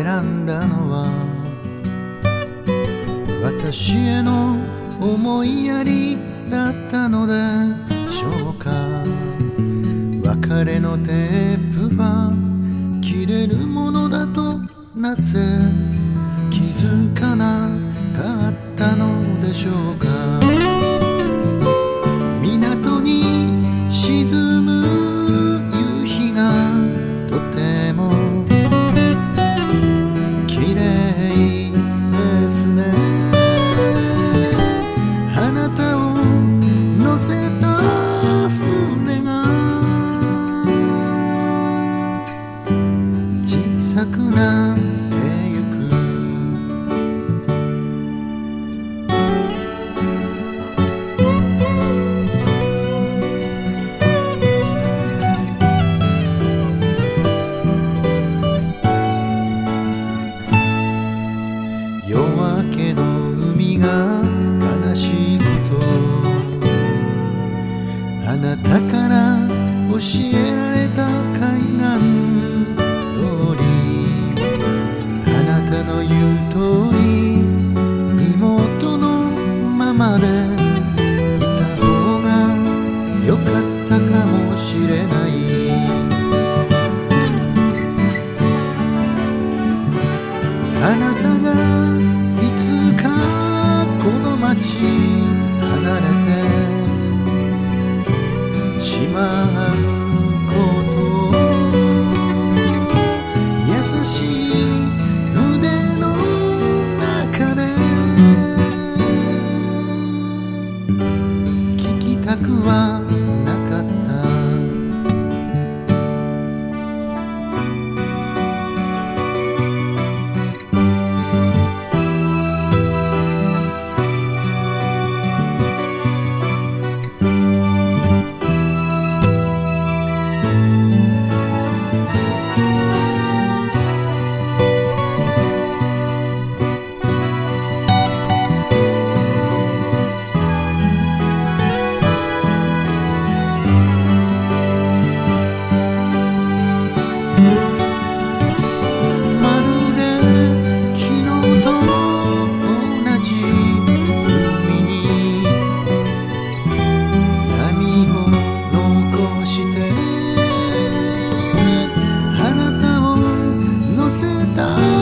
んだのは私への思いやりだったのでしょうか。別れのテープは切れるものだとなぜ気づかなかったのでしょうか。港に沈む夕日がとても綺麗ですね。あなたを乗せた船が小さくなってゆく。夜明けの海が悲しいこと、あなたから教えられた海岸通り、あなたの言う通り妹のままでいた方がよかったかもしれない。あなたがいつかこの街離れてしまうことを、優しい腕の中で聞きたくはなかった。乗せた